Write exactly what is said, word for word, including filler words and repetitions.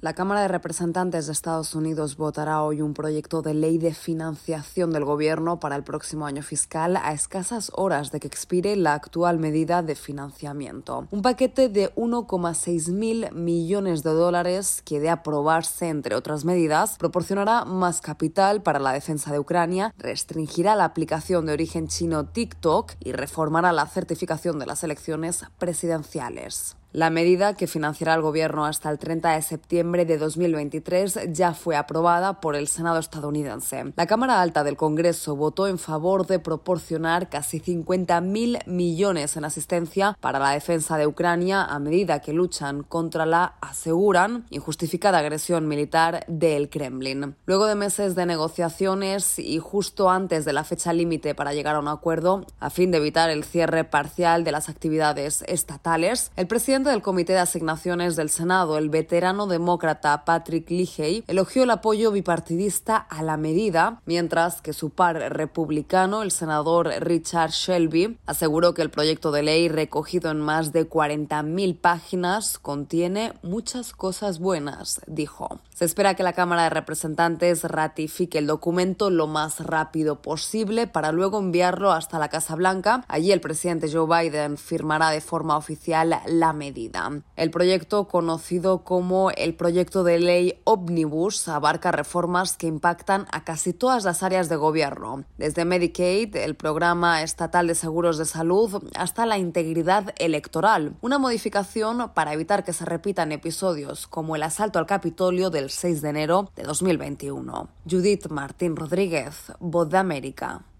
La Cámara de Representantes de Estados Unidos votará hoy un proyecto de ley de financiación del gobierno para el próximo año fiscal a escasas horas de que expire la actual medida de financiamiento. Un paquete de uno coma seis mil millones de dólares que, de aprobarse, entre otras medidas, proporcionará más capital para la defensa de Ucrania, restringirá la aplicación de origen chino TikTok y reformará la certificación de las elecciones presidenciales. La medida, que financiará el gobierno hasta el treinta de septiembre de dos mil veintitrés, ya fue aprobada por el Senado estadounidense. La Cámara Alta del Congreso votó en favor de proporcionar casi cincuenta mil millones en asistencia para la defensa de Ucrania a medida que luchan contra la, aseguran, injustificada agresión militar del Kremlin. Luego de meses de negociaciones y justo antes de la fecha límite para llegar a un acuerdo, a fin de evitar el cierre parcial de las actividades estatales, el presidente del Comité de Asignaciones del Senado, el veterano demócrata Patrick Leahy, elogió el apoyo bipartidista a la medida, mientras que su par republicano, el senador Richard Shelby, aseguró que el proyecto de ley, recogido en más de cuarenta mil páginas, contiene muchas cosas buenas, dijo. Se espera que la Cámara de Representantes ratifique el documento lo más rápido posible para luego enviarlo hasta la Casa Blanca. Allí el presidente Joe Biden firmará de forma oficial la medida. El proyecto, conocido como el proyecto de ley Omnibus, abarca reformas que impactan a casi todas las áreas de gobierno, desde Medicaid, el programa estatal de seguros de salud, hasta la integridad electoral, una modificación para evitar que se repitan episodios como el asalto al Capitolio del seis de enero de dos mil veintiuno. Judith Martín Rodríguez, Voz de América.